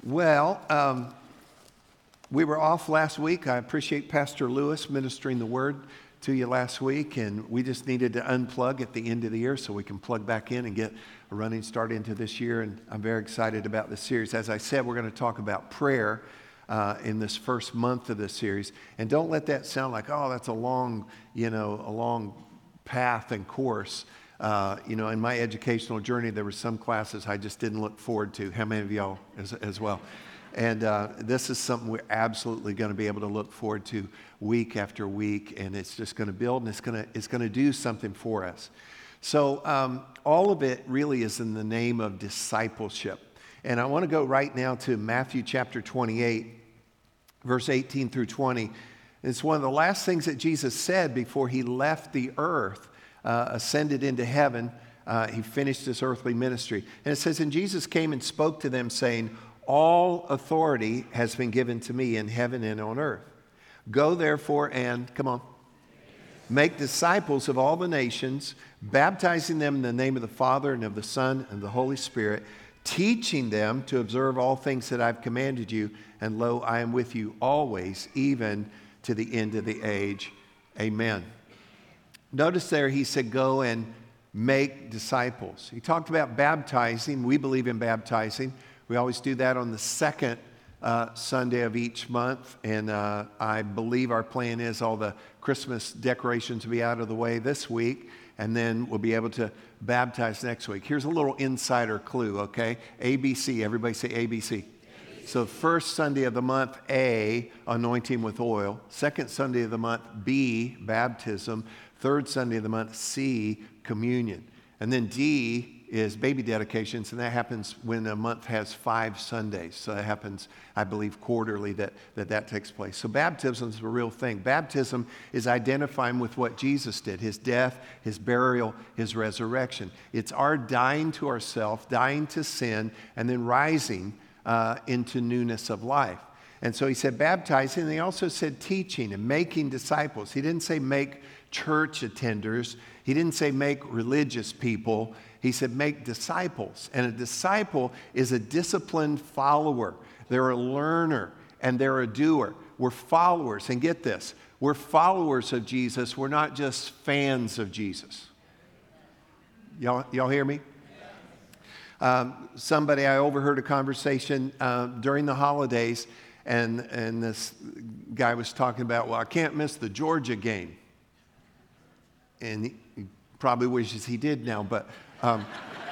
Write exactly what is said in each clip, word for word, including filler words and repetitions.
Well, um, we were off last week. I appreciate Pastor Lewis ministering the word to you last week, and we just needed to unplug at the end of the year so we can plug back in and get a running start into this year, and I'm very excited about this series. As I said, we're going to talk about prayer uh, in this first month of this series, and don't let that sound like, oh, that's a long, you know, a long path and course. Uh, you know, in my educational journey, there were some classes I just didn't look forward to. How many of y'all as, as well? And uh, this is something we're absolutely going to be able to look forward to week after week, and it's just going to build, and it's going to it's going to do something for us. So um, all of it really is in the name of discipleship. And I want to go right now to Matthew chapter twenty-eight, verse eighteen through twenty. It's one of the last things that Jesus said before he left the earth. Uh, ascended into heaven, uh, he finished his earthly ministry. And it says, and Jesus came and spoke to them, saying, all authority has been given to me in heaven and on earth. Go therefore and, come on, make disciples of all the nations, baptizing them in the name of the Father and of the Son and the Holy Spirit, teaching them to observe all things that I've commanded you. And lo, I am with you always, even to the end of the age. Amen. Notice there he said, go and make disciples. He talked about baptizing. We believe in baptizing. We always do that on the second uh, Sunday of each month. And uh, I believe our plan is all the Christmas decorations will be out of the way this week. And then we'll be able to baptize next week. Here's a little insider clue, okay? A B C. Everybody say A B C. So first Sunday of the month, A, anointing with oil. Second Sunday of the month, B, baptism. Third Sunday of the month, C, communion. And then D is baby dedications, and that happens when a month has five Sundays. So that happens, I believe, quarterly that that, that takes place. So baptism is a real thing. Baptism is identifying with what Jesus did, his death, his burial, his resurrection. It's our dying to ourselves, dying to sin, and then rising uh, into newness of life. And so he said baptizing, and he also said teaching and making disciples. He didn't say make church attenders. He didn't say make religious people. He said make disciples. And a disciple is a disciplined follower. They're a learner and they're a doer. We're followers. And get this, we're followers of Jesus. We're not just fans of Jesus. Y'all, y'all hear me? Um, somebody, I overheard a conversation uh, during the holidays, and, and this guy was talking about, well, I can't miss the Georgia game. And he, he probably wishes he did now, but um,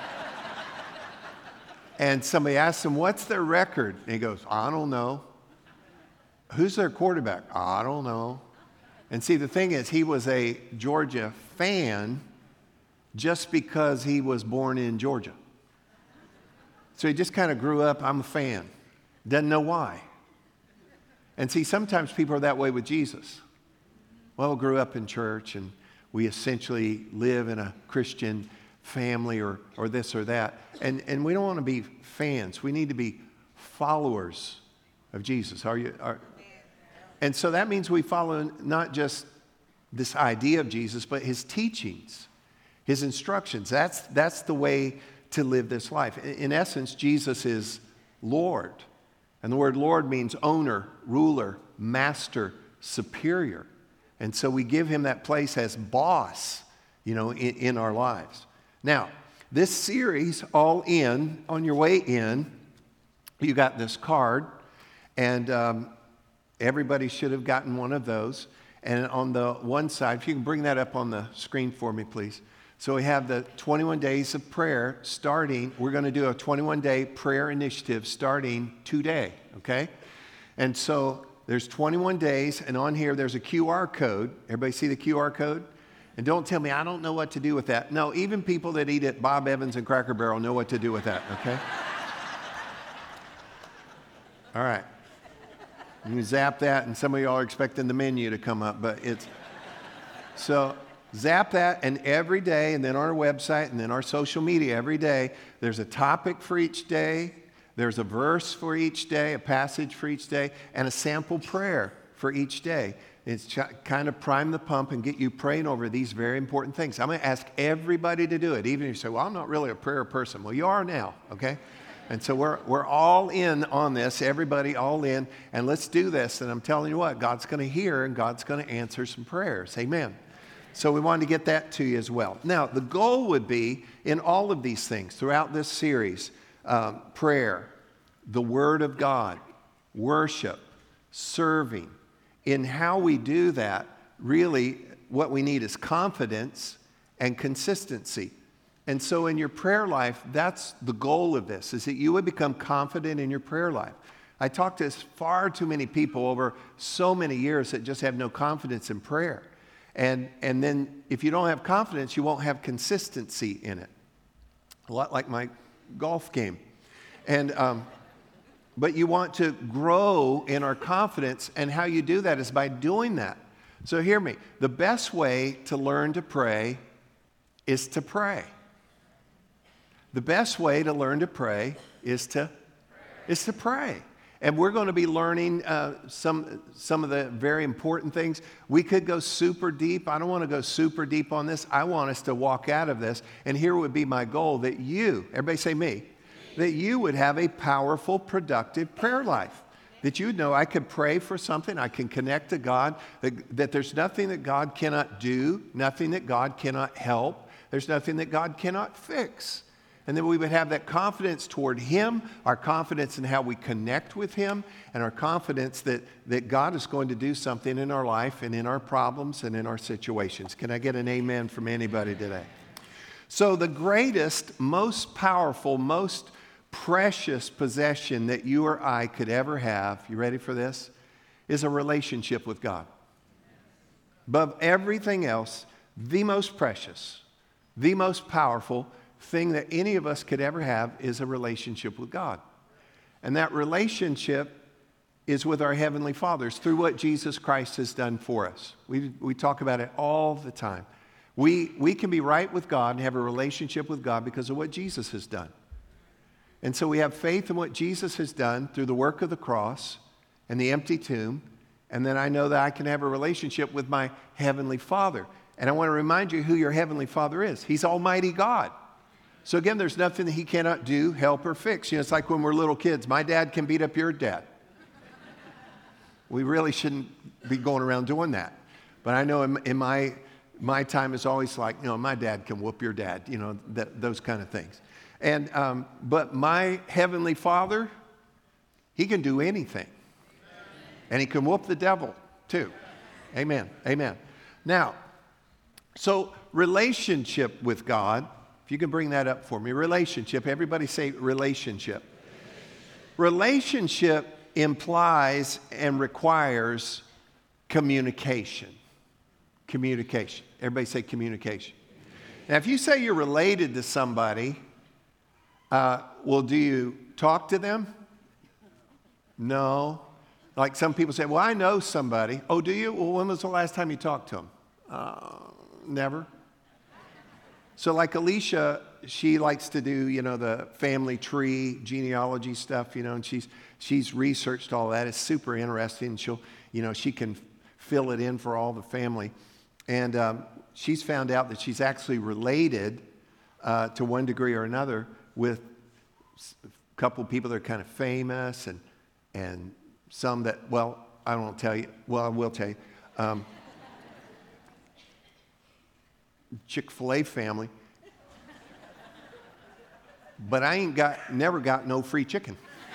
and somebody asked him, what's their record? And he goes, I don't know. Who's their quarterback? I don't know. And see, the thing is, he was a Georgia fan just because he was born in Georgia. So he just kind of grew up, I'm a fan. Doesn't know why. And see, sometimes people are that way with Jesus. Well, grew up in church, and we essentially live in a Christian family or, or this or that. And, and we don't want to be fans. We need to be followers of Jesus. Are you? Are, and so that means we follow not just this idea of Jesus, but his teachings, his instructions. That's, that's the way to live this life. In, in essence, Jesus is Lord. And the word Lord means owner, ruler, master, superior. And so we give him that place as boss, you know, in, in our lives. Now, this series, all in, on your way in, you got this card, and um, everybody should have gotten one of those. And on the one side, if you can bring that up on the screen for me, please. So we have the twenty-one days of prayer starting. We're going to do a twenty-one day prayer initiative starting today, okay? And so there's twenty-one days, and on here there's a Q R code. Everybody see the Q R code? And don't tell me I don't know what to do with that. No, even people that eat at Bob Evans and Cracker Barrel know what to do with that, okay? All right. You can zap that, and some of y'all are expecting the menu to come up, but it's... So zap that, and every day, and then our website, and then our social media, every day, there's a topic for each day. There's a verse for each day, a passage for each day, and a sample prayer for each day. It's ch- kind of prime the pump and get you praying over these very important things. I'm going to ask everybody to do it, even if you say, well, I'm not really a prayer person. Well, you are now, okay? And so we're, we're all in on this, everybody all in, and let's do this. And I'm telling you what, God's going to hear and God's going to answer some prayers. Amen. So we wanted to get that to you as well. Now, the goal would be in all of these things throughout this series, um, prayer, the Word of God, worship, serving. In how we do that, really what we need is confidence and consistency. And so in your prayer life, that's the goal of this, is that you would become confident in your prayer life. I talk to far too many people over so many years that just have no confidence in prayer. And, and then if you don't have confidence, you won't have consistency in it. A lot like my golf game. And, um, but you want to grow in our confidence, and how you do that is by doing that. So hear me. The best way to learn to pray is to pray. The best way to learn to pray is to, is to pray. And we're going to be learning uh, some, some of the very important things. We could go super deep. I don't want to go super deep on this. I want us to walk out of this. And here would be my goal, that you, everybody say me, that you would have a powerful, productive prayer life. That you would know I could pray for something, I can connect to God, that, that there's nothing that God cannot do, nothing that God cannot help, there's nothing that God cannot fix. And then we would have that confidence toward Him, our confidence in how we connect with Him, and our confidence that, that God is going to do something in our life and in our problems and in our situations. Can I get an amen from anybody today? So the greatest, most powerful, most precious possession that you or I could ever have, you ready for this, is a relationship with God. Above everything else, the most precious, the most powerful thing that any of us could ever have is a relationship with God. And that relationship is with our Heavenly Father. It's through what Jesus Christ has done for us. We, we talk about it all the time. We, we can be right with God and have a relationship with God because of what Jesus has done. And so we have faith in what Jesus has done through the work of the cross and the empty tomb. And then I know that I can have a relationship with my Heavenly Father. And I want to remind you who your Heavenly Father is. He's Almighty God. So again, there's nothing that He cannot do, help, or fix. You know, it's like when we're little kids. My dad can beat up your dad. We really shouldn't be going around doing that. But I know in, in my my time is always like, you know, my dad can whoop your dad, you know, that, those kind of things. And um, but my Heavenly Father, He can do anything. And He can whoop the devil too. Amen. Amen. Now, so relationship with God, if you can bring that up for me. Relationship. Everybody say relationship. Relationship implies and requires communication. Communication. Everybody say communication. Now, if you say you're related to somebody, uh, well, do you talk to them? No. Like some people say, well, I know somebody. Oh, do you? Well, when was the last time you talked to them? Uh, never. So like Alicia, she likes to do, you know, the family tree genealogy stuff, you know, and she's she's researched all that. It's super interesting. She'll, you know, she can fill it in for all the family. And um, she's found out that she's actually related uh, to one degree or another with a couple of people that are kind of famous and and some that, well, I won't tell you. Well, I will tell you. Um, Chick-fil-A family, but I ain't got, never got no free chicken.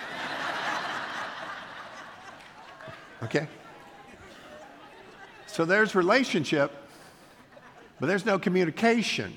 Okay? So there's relationship, but there's no communication.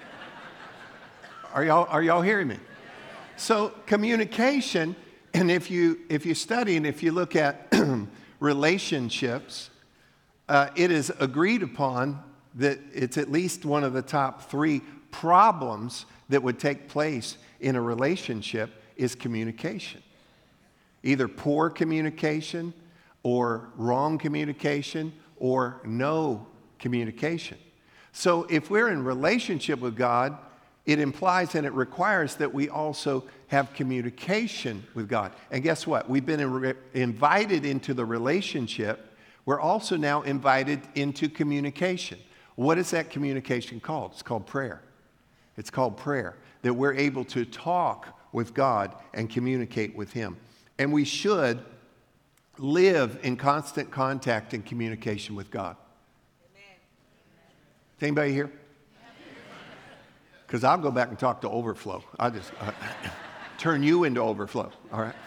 Are y'all, are y'all hearing me? So communication, and if you, if you study and if you look at relationships, uh, it is agreed upon that it's at least one of the top three problems that would take place in a relationship is communication. Either poor communication or wrong communication or no communication. So if we're in relationship with God, it implies and it requires that we also have communication with God. And guess what? We've been in, invited into the relationship. We're also now invited into communication. What is that communication called? It's called prayer. It's called prayer. That we're able to talk with God and communicate with Him. And we should live in constant contact and communication with God. Amen. Is anybody here? Because I'll go back and talk to Overflow. I'll just uh, turn you into Overflow, all right?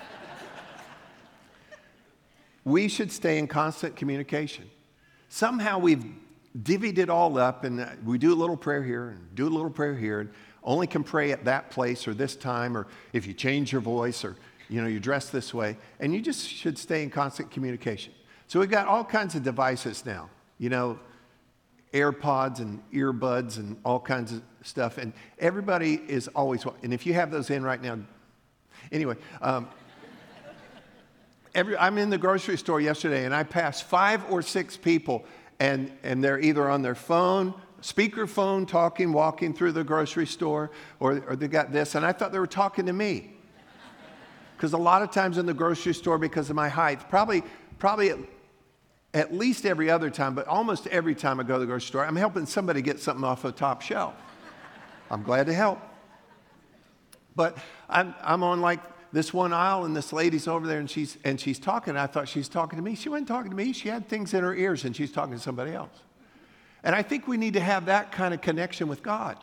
We should stay in constant communication. Somehow we've divvied it all up, and we do a little prayer here and do a little prayer here, and only can pray at that place or this time, or if you change your voice, or you know, you dress this way, and you just should stay in constant communication. So we've got all kinds of devices now, you know, AirPods and earbuds and all kinds of stuff, and everybody is always, and if you have those in right now, anyway, um, every, I'm in the grocery store yesterday, and I passed five or six people, and, and they're either on their phone, speakerphone, talking, walking through the grocery store, or, or they got this, and I thought they were talking to me. Because a lot of times in the grocery store, because of my height, probably, probably at, at least every other time, but almost every time I go to the grocery store, I'm helping somebody get something off the top shelf. I'm glad to help. But I'm, I'm on like this one aisle, and this lady's over there, and she's, and she's talking. I thought she's talking to me. She wasn't talking to me. She had things in her ears, and she's talking to somebody else. And I think we need to have that kind of connection with God.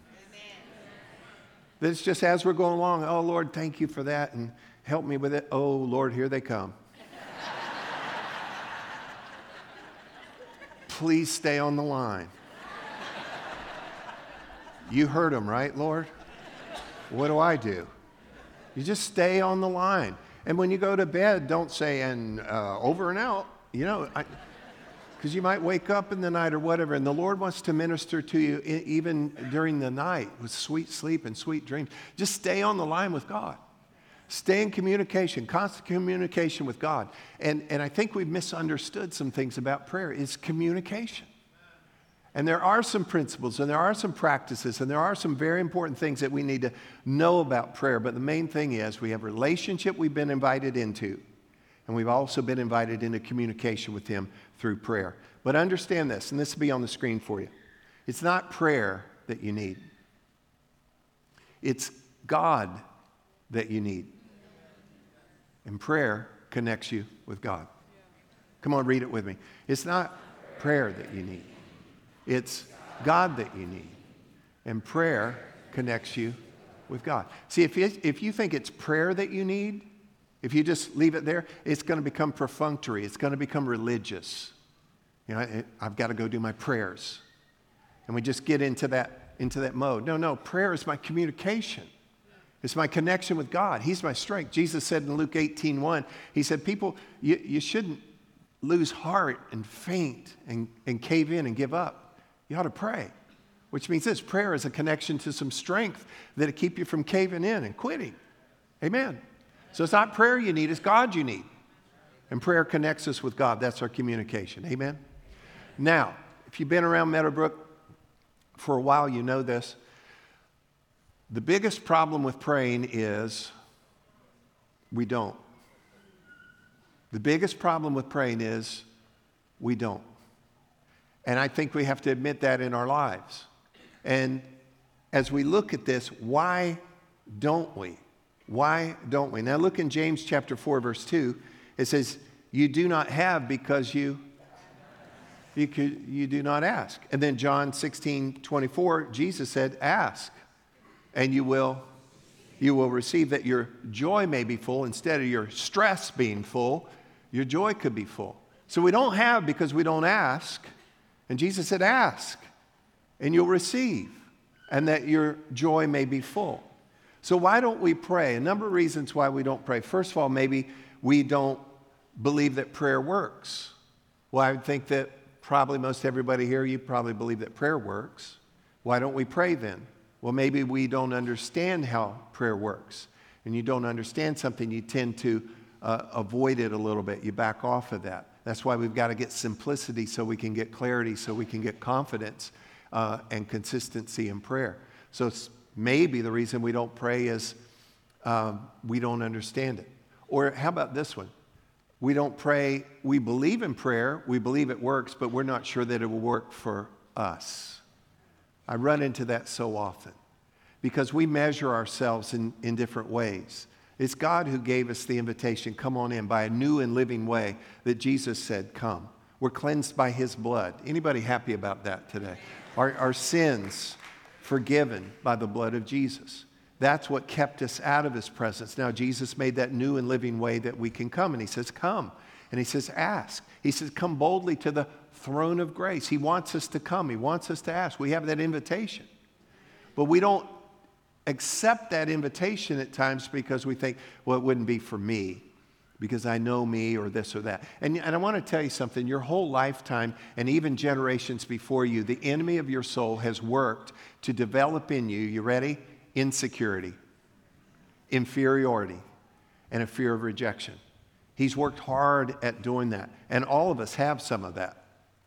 That it's just as we're going along, oh, Lord, thank you for that, and help me with it. Oh, Lord, here they come. Please stay on the line. You heard them, right, Lord? What do I do? You just stay on the line. And when you go to bed, don't say, and uh, over and out, you know, because you might wake up in the night or whatever, and the Lord wants to minister to you I- even during the night with sweet sleep and sweet dreams. Just stay on the line with God. Stay in communication, constant communication with God. And, and I think we've misunderstood some things about prayer. It's communication. And there are some principles, and there are some practices, and there are some very important things that we need to know about prayer. But the main thing is we have a relationship we've been invited into, and we've also been invited into communication with Him through prayer. But understand this, and this will be on the screen for you. It's not prayer that you need. It's God that you need. And prayer connects you with God. Come on, read it with me. It's not prayer that you need. It's God that you need. And prayer connects you with God. See, if you, if you think it's prayer that you need, if you just leave it there, it's going to become perfunctory. It's going to become religious. You know, I, I've got to go do my prayers. And we just get into that, into that mode. No, no, prayer is my communication. It's my connection with God. He's my strength. Jesus said in Luke eighteen one, He said, people, you, you shouldn't lose heart and faint and, and cave in and give up. You ought to pray. Which means this, prayer is a connection to some strength that'll keep you from caving in and quitting. Amen. So it's not prayer you need, it's God you need. And prayer connects us with God. That's our communication. Amen. Now, if you've been around Meadowbrook for a while, you know this. The biggest problem with praying is we don't. The biggest problem with praying is we don't. And I think we have to admit that in our lives. And as we look at this, why don't we? Why don't we? Now look in James chapter four, verse two. It says, you do not have because you, you, could, you do not ask. And then John sixteen twenty-four, Jesus said, ask, and you will, you will receive, that your joy may be full. Instead of your stress being full, your joy could be full. So we don't have because we don't ask. And Jesus said, ask, and you'll receive, and that your joy may be full. So why don't we pray? A number of reasons why we don't pray. First of all, maybe we don't believe that prayer works. Well, I would think that probably most everybody here, you probably believe that prayer works. Why don't we pray then? Well, maybe we don't understand how prayer works. And you don't understand something, you tend to uh, avoid it a little bit. You back off of that. That's why we've got to get simplicity so we can get clarity, so we can get confidence uh, and consistency in prayer. So it's maybe the reason we don't pray is um, we don't understand it. Or how about this one? We don't pray, we believe in prayer, we believe it works, but we're not sure that it will work for us. I run into that so often. because we measure ourselves in, in different ways. It's God who gave us the invitation, come on in, by a new and living way that Jesus said, come. We're cleansed by his blood. Anybody happy about that today? Our, our sins forgiven by the blood of Jesus. That's what kept us out of his presence. Now, Jesus made that new and living way that we can come. And he says, come. And he says, ask. He says, come boldly to the throne of grace. He wants us to come. He wants us to ask. We have that invitation. But we don't accept that invitation at times because we think, well, it wouldn't be for me because I know me or this or that. And, and I want to tell you something. Your whole lifetime and even generations before you, the enemy of your soul has worked to develop in you, you ready? Insecurity, inferiority, and a fear of rejection. He's worked hard at doing that. And all of us have some of that.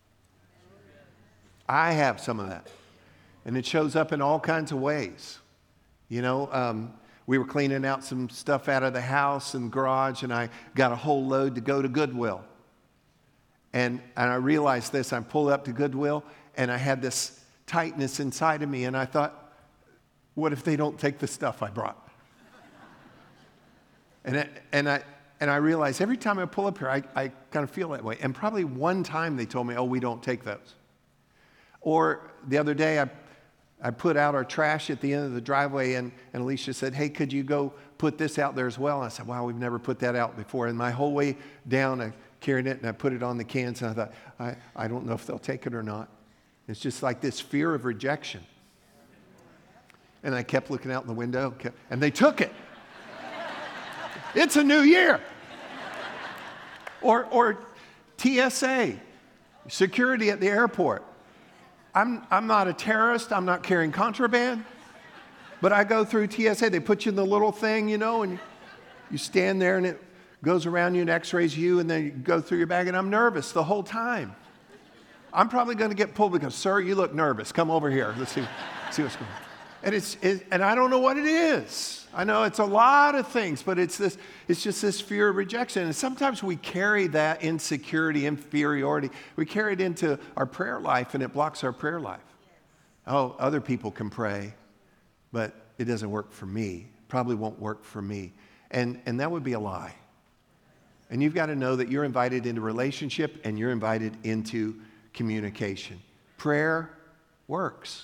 I have some of that. And it shows up in all kinds of ways. You know, um, we were cleaning out some stuff out of the house and garage, and I got a whole load to go to Goodwill. And, and I realized this. I pulled up to Goodwill, and I had this tightness inside of me, and I thought, what if they don't take the stuff I brought? and, I, and, I, and I realized every time I pull up here, I, I kind of feel that way. And probably one time they told me, oh, we don't take those. Or the other day, I I put out our trash at the end of the driveway, and, and Alicia said, hey, could you go put this out there as well? And I said, wow, we've never put that out before. And my whole way down, I carried it, and I put it on the cans, and I thought, I, I don't know if they'll take it or not. It's just like this fear of rejection. And I kept looking out the window, kept, and they took it. It's a new year. Or, or T S A, security at the airport. I'm, I'm not a terrorist. I'm not carrying contraband. But I go through T S A. They put you in the little thing, you know, and you stand there and it goes around you and x-rays you, and then you go through your bag, and I'm nervous the whole time. I'm probably going to get pulled because, sir, you look nervous. Come over here. Let's see, see what's going on. And, it's, it, and I don't know what it is. I know it's a lot of things, but it's this. It's just this fear of rejection. And sometimes we carry that insecurity, inferiority. We carry it into our prayer life, and it blocks our prayer life. Oh, other people can pray, but it doesn't work for me. Probably won't work for me. And, and that would be a lie. And you've got to know that you're invited into relationship, and you're invited into communication. Prayer works.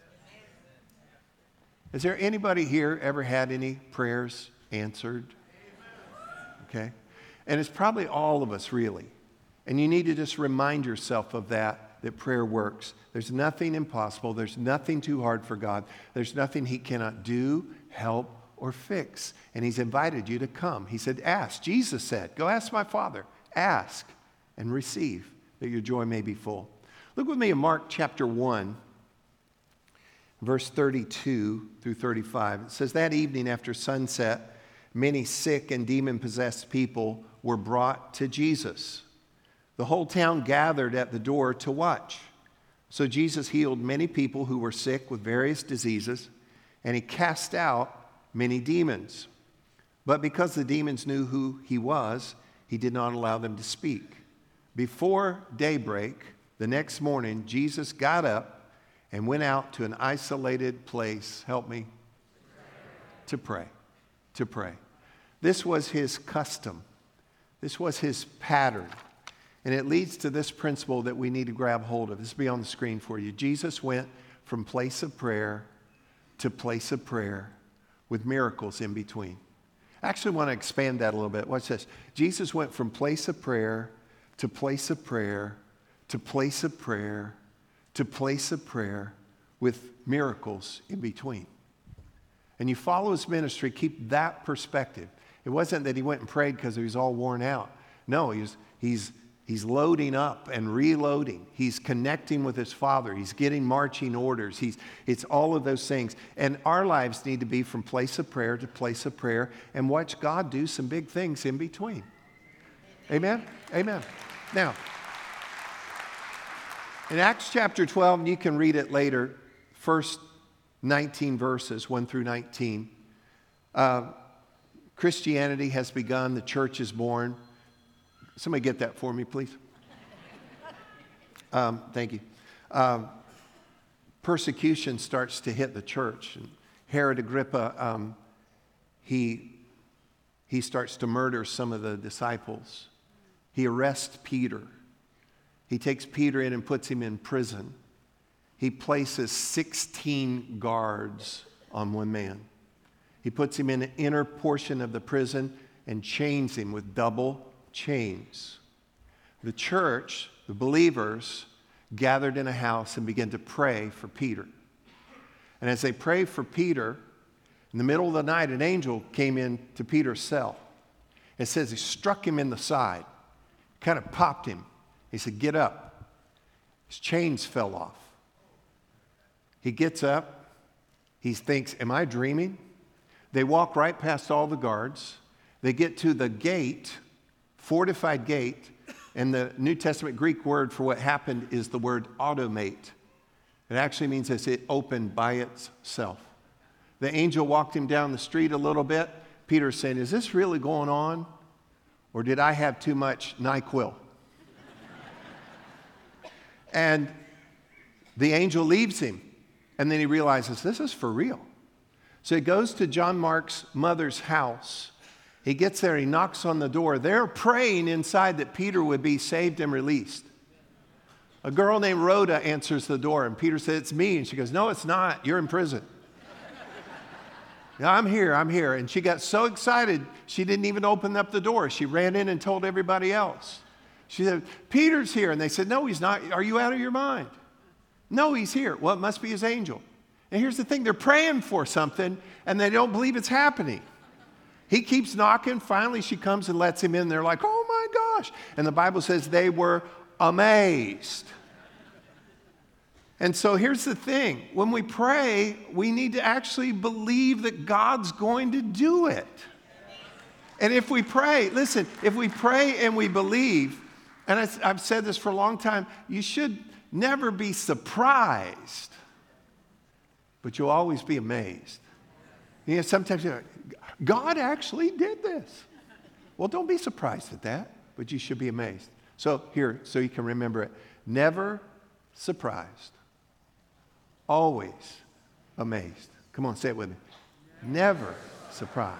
Has there anybody here ever had any prayers answered? Okay. And it's probably all of us, really. And you need to just remind yourself of that, that prayer works. There's nothing impossible. There's nothing too hard for God. There's nothing he cannot do, help, or fix. And he's invited you to come. He said, ask. Jesus said, go ask my Father. Ask and receive, that your joy may be full. Look with me in Mark chapter one. Verse thirty-two through thirty-five. It says, that evening after sunset, many sick and demon-possessed people were brought to Jesus. The whole town gathered at the door to watch. So Jesus healed many people who were sick with various diseases, and he cast out many demons. But because the demons knew who he was, he did not allow them to speak. Before daybreak, the next morning, Jesus got up and went out to an isolated place, help me, to pray, to pray. This was his custom. This was his pattern. And it leads to this principle that we need to grab hold of. This will be on the screen for you. Jesus went from place of prayer to place of prayer with miracles in between. I actually want to expand that a little bit. Watch this. Jesus went from place of prayer to place of prayer to place of prayer to place of prayer with miracles in between. And you follow his ministry, keep that perspective. It wasn't that he went and prayed because he was all worn out. No, he's, he's, he's loading up and reloading. He's connecting with his Father. He's getting marching orders. He's, it's all of those things. And our lives need to be from place of prayer to place of prayer and watch God do some big things in between. Amen? Amen. Now, in Acts chapter twelve, and you can read it later, first nineteen verses, one through nineteen, uh, Christianity has begun, the church is born. Somebody get that for me, please. Um, thank you. Um, persecution starts to hit the church. And Herod Agrippa, um, he, he starts to murder some of the disciples. He arrests Peter. He takes Peter in and puts him in prison. He places sixteen guards on one man. He puts him in an inner portion of the prison and chains him with double chains. The church, the believers, gathered in a house and began to pray for Peter. And as they prayed for Peter, in the middle of the night, an angel came in to Peter's cell. It says he struck him in the side, kind of popped him. He said, "Get up." His chains fell off. He gets up. He thinks, "Am I dreaming?" They walk right past all the guards. They get to the gate, fortified gate, and the New Testament Greek word for what happened is the word automate. It actually means this, it opened by itself. The angel walked him down the street a little bit. Peter's saying, "Is this really going on? Or did I have too much NyQuil?" And the angel leaves him. And then he realizes this is for real. So he goes to John Mark's mother's house. He gets there, he knocks on the door. They're praying inside that Peter would be saved and released. A girl named Rhoda answers the door, and Peter said, "It's me." And she goes, "No, it's not. You're in prison." "No, I'm here, I'm here." And she got so excited, she didn't even open up the door. She ran in and told everybody else. She said, "Peter's here." And they said, "No, he's not. Are you out of your mind?" "No, he's here." "Well, it must be his angel." And here's the thing, they're praying for something, and they don't believe it's happening. He keeps knocking. Finally, she comes and lets him in. They're like, "Oh my gosh." And the Bible says they were amazed. And so here's the thing. When we pray, we need to actually believe that God's going to do it. And if we pray, listen, if we pray and we believe, and I, I've said this for a long time, you should never be surprised, but you'll always be amazed. You know, sometimes you're like, God actually did this. Well, don't be surprised at that, but you should be amazed. So here, so you can remember it. Never surprised. Always amazed. Come on, say it with me. Never surprised.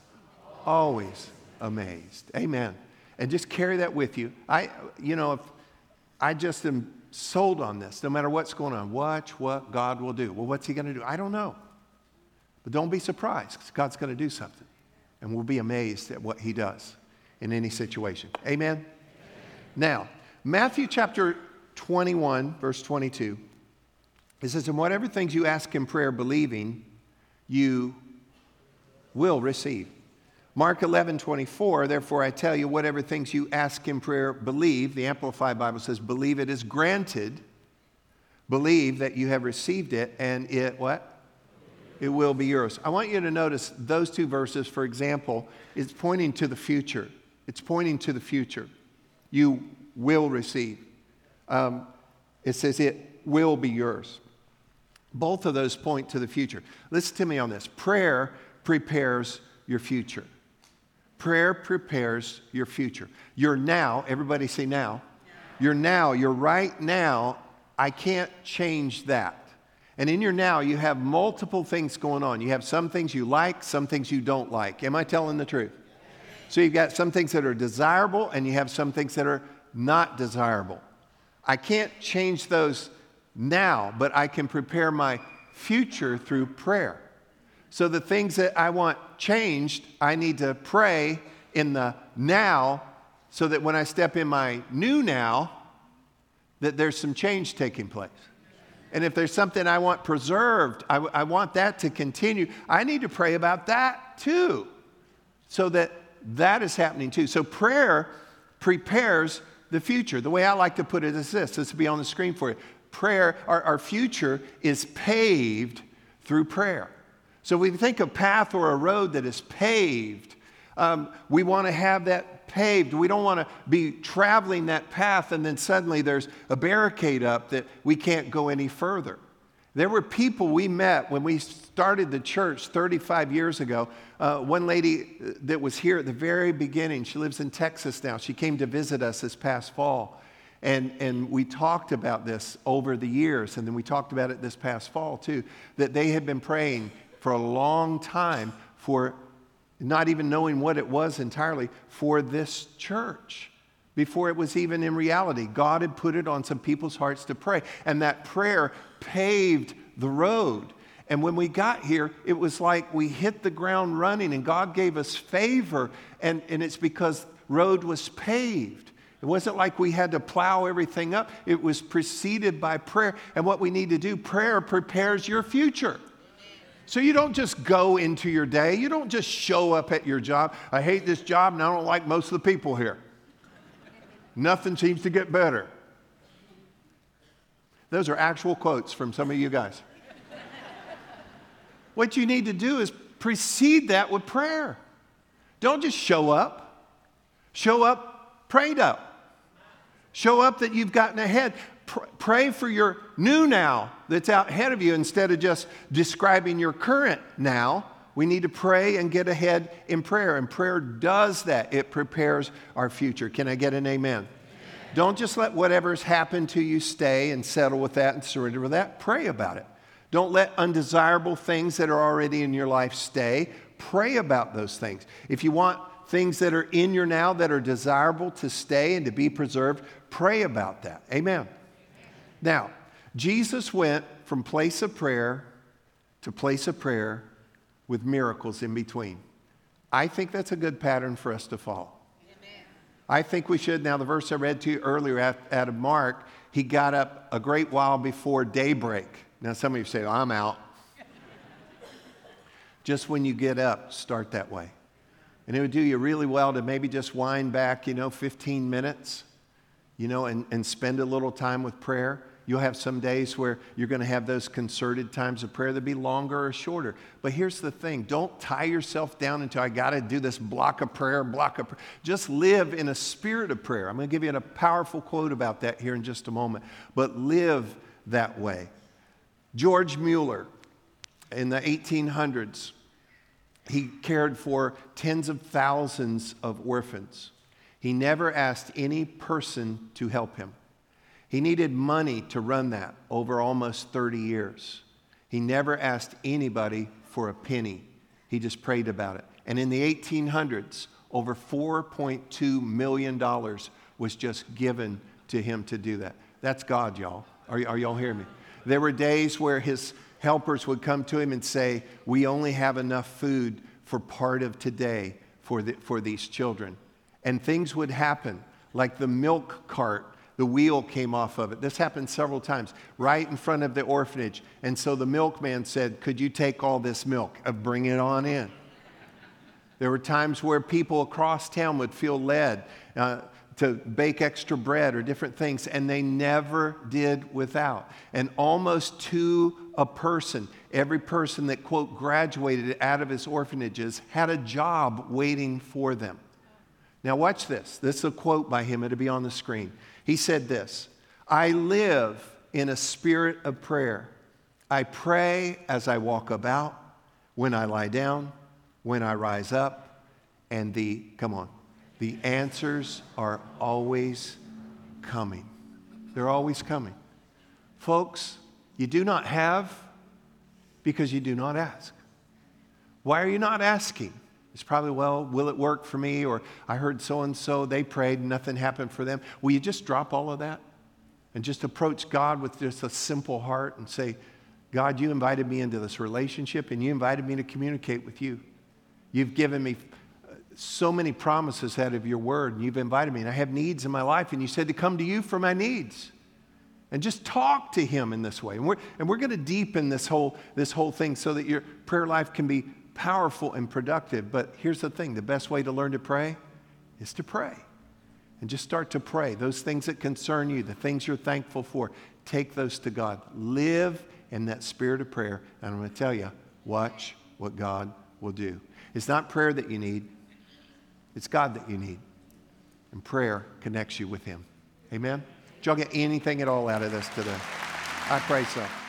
Always amazed. Amen. And just carry that with you. I, you know, if I just am sold on this, no matter what's going on. Watch what God will do. Well, what's he going to do? I don't know. But don't be surprised, because God's going to do something. And we'll be amazed at what he does in any situation. Amen? Amen. Now, Matthew chapter twenty-one, verse twenty-two. It says, "And whatever things you ask in prayer, believing, you will receive." Mark eleven twenty-four, "Therefore I tell you, whatever things you ask in prayer, believe." The Amplified Bible says, "Believe it is granted." Believe that you have received it, and it, what? It will be yours. I want you to notice those two verses, for example, it's pointing to the future. It's pointing to the future. You will receive. Um, it says it will be yours. Both of those point to the future. Listen to me on this. Prayer prepares your future. Prayer prepares your future. Your now, everybody say now. Your now, your right now, I can't change that. And in your now, you have multiple things going on. You have some things you like, some things you don't like. Am I telling the truth? So you've got some things that are desirable, and you have some things that are not desirable. I can't change those now, but I can prepare my future through prayer. So the things that I want changed, I need to pray in the now, so that when I step in my new now, that there's some change taking place. And if there's something I want preserved, I, I want that to continue, I need to pray about that too, so that that is happening too. So prayer prepares the future. The way I like to put it is this. This will be on the screen for you. Prayer, our, our future is paved through prayer. So we think a path or a road that is paved. Um, we want to have that paved. We don't want to be traveling that path and then suddenly there's a barricade up that we can't go any further. There were people we met when we started the church thirty-five years ago. Uh, one lady that was here at the very beginning, she lives in Texas now. She came to visit us this past fall. And, and we talked about this over the years, and then we talked about it this past fall too, that they had been praying for a long time for not even knowing what it was entirely for this church. Before it was even in reality, God had put it on some people's hearts to pray. And that prayer paved the road. And when we got here, it was like we hit the ground running and God gave us favor. And, and it's because road was paved. It wasn't like we had to plow everything up. It was preceded by prayer. And what we need to do, prayer prepares your future. So you don't just go into your day. You don't just show up at your job. I hate this job and I don't like most of the people here. Nothing seems to get better. Those are actual quotes from some of you guys. What you need to do is precede that with prayer. Don't just show up. Show up prayed up. Show up that you've gotten ahead. Pr- pray for your new now that's out ahead of you instead of just describing your current now. We need to pray and get ahead in prayer. And prayer does that. It prepares our future. Can I get an amen? Amen. Don't just let whatever's happened to you stay and settle with that and surrender with that. Pray about it. Don't let undesirable things that are already in your life stay. Pray about those things. If you want things that are in your now that are desirable to stay and to be preserved, pray about that. Amen. Amen. Now, Jesus went from place of prayer to place of prayer with miracles in between. I think that's a good pattern for us to follow. Amen. I think we should. Now, the verse I read to you earlier out of Mark, he got up a great while before daybreak. Now, some of you say, I'm out. Just when you get up, start that way. And it would do you really well to maybe just wind back, you know, fifteen minutes, you know, and, and spend a little time with prayer. You'll have some days where you're going to have those concerted times of prayer that be longer or shorter. But here's the thing. Don't tie yourself down until I got to do this block of prayer, block of prayer. Just live in a spirit of prayer. I'm going to give you a powerful quote about that here in just a moment. But live that way. George Mueller, in the eighteen hundreds, he cared for tens of thousands of orphans. He never asked any person to help him. He needed money to run that over almost thirty years. He never asked anybody for a penny. He just prayed about it. And in the eighteen hundreds, over four point two million dollars was just given to him to do that. That's God, y'all. Are, are y'all hearing me? There were days where his helpers would come to him and say, we only have enough food for part of today for, the, for these children. And things would happen, like the milk cart, the wheel came off of it. This happened several times, right in front of the orphanage. And so the milkman said, could you take all this milk? Uh, bring it on in. There were times where people across town would feel led uh, to bake extra bread or different things, and they never did without. And almost to a person, every person that, quote, graduated out of his orphanages had a job waiting for them. Now watch this. This is a quote by him. It'll be on the screen. He said this, I live in a spirit of prayer. I pray as I walk about, when I lie down, when I rise up, and the, come on, the answers are always coming. They're always coming. Folks, you do not have because you do not ask. Why are you not asking? It's probably, well, will it work for me? Or I heard so-and-so, they prayed, nothing happened for them. Will you just drop all of that and just approach God with just a simple heart and say, God, you invited me into this relationship and you invited me to communicate with you. You've given me so many promises out of your word, and you've invited me, and I have needs in my life, and you said to come to you for my needs. And just talk to him in this way. And we're, and we're going to deepen this whole, this whole thing so that your prayer life can be powerful and productive. But here's the thing. The best way to learn to pray is to pray. And just start to pray. Those things that concern you, the things you're thankful for, take those to God. Live in that spirit of prayer. And I'm going to tell you, watch what God will do. It's not prayer that you need. It's God that you need. And prayer connects you with him. Amen? Did y'all get anything at all out of this today? I pray so.